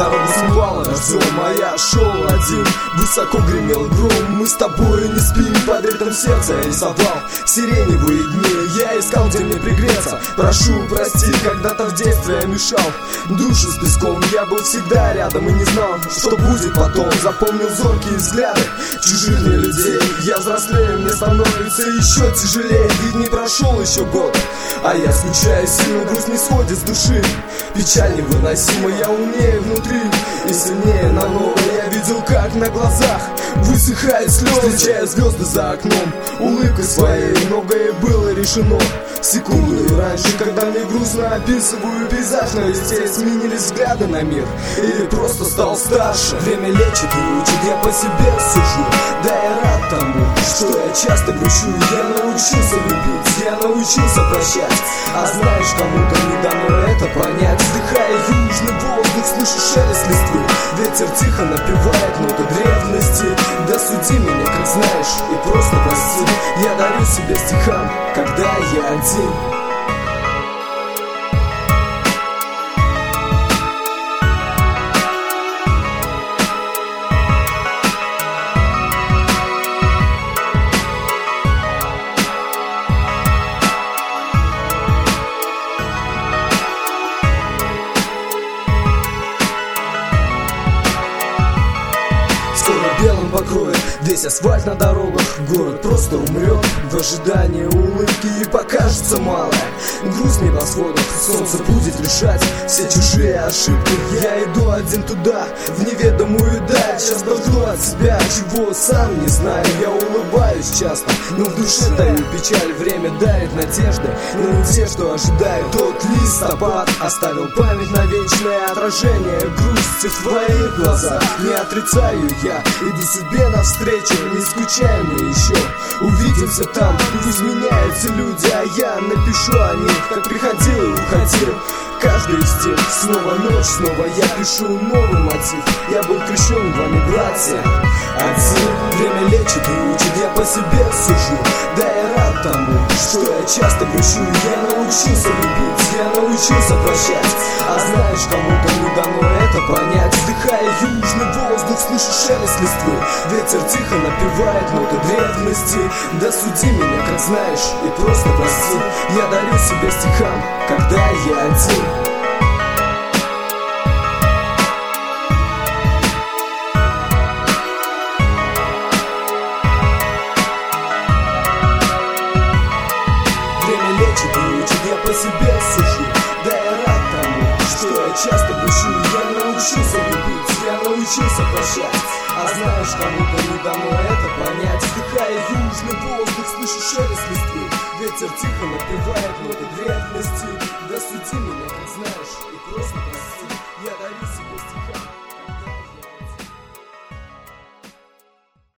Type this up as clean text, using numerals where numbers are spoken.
дорогу смывала дождем, а я шел один. Высоко гремел гром, мы с тобой не спим. Под ритм сердца я рисовал сиреневые дни. Я искал, где мне пригреться. Прошу, прости, когда-то в детстве я мешал души с песком. Я был всегда рядом и не знал, что будет потом. Запомнил зоркие взгляды чужих мне людей. Я взрослею, мне становится еще тяжелее. Ведь не прошел еще год, а я скучаю сильно. Грусть не сходит с души, печаль невыносима. Я умнее внутри и сильнее намного. Я видел, как на глазах высыхают слезы. Встречая звезды за окном, улыбкой своей многое было решено. Секунду раньше, когда мне грустно описываю пейзаж на листе, сменились взгляды на мир или просто стал старше. Время лечит и учит, я по себе сужу. Да, я рад тому, что я часто грущу. Я научился любить, я научился прощать. А знаешь, кому-то не дано это понять. Вдыхая южный воздух, слышу шелест листвы. Ветер тихо напевает ноты древности. Да суди меня, как знаешь, и просто прости. Я дарю себе стихам, когда я один. Скоро белым покроет весь асфальт на дорогах. Город просто умрет в ожидании улыбки, и покажется малое грусть небосводов. Солнце будет решать все чужие ошибки. Я иду один туда, в неведомую даль. Часто жду от себя, чего сам не знаю. Я улыбаюсь часто, но в душе даю печаль. Время дарит надежды, но не те, что ожидаю. Тот листопад оставил память на вечное отражение грусти в твоих глазах. Не отрицаю я, иду судьбе навстречу. Не скучаем мы еще, увидимся там. Пусть меняются люди, а я напишу о них, как приходил и уходил. Каждый из тех, снова ночь, снова я пишу новый мотив. Я был крещен вами, братья, один. Время лечит и учит, я по себе сужу. Да, я рад тому, что я часто грущу. Я научился любить, я научился прощать. А знаешь, кому-то не дано это понять. Вдыхая южный воздух, слышу шелест листвы. Ветер тихо напевает ноты древности. Да суди меня, как знаешь, и просто прости. Я дарю себе стихам, когда я один. Время лечит и учит, я по себе сужу. Да, я рад тому, что я часто грущу. Я научился любить, я научился прощать. А знаешь, кому-то не дано это понять. Вдыхая южный воздух, слышу шелест листвы. Ветер тихо напевает ноты древности.